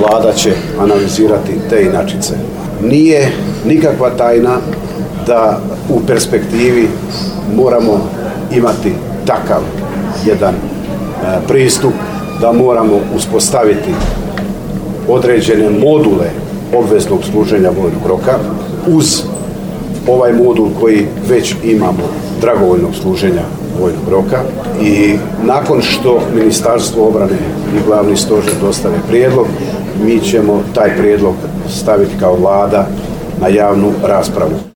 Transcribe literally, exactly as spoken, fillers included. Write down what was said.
Vlada će analizirati te inačice. Nije nikakva tajna da u perspektivi moramo imati takav jedan pristup, da moramo uspostaviti određene module obveznog služenja vojnog roka uz ovaj modul koji već imamo dragovoljnog služenja vojnog roka, i nakon što Ministarstvo obrane i Glavni stožer dostave prijedlog, mi ćemo taj prijedlog staviti kao Vlada na javnu raspravu.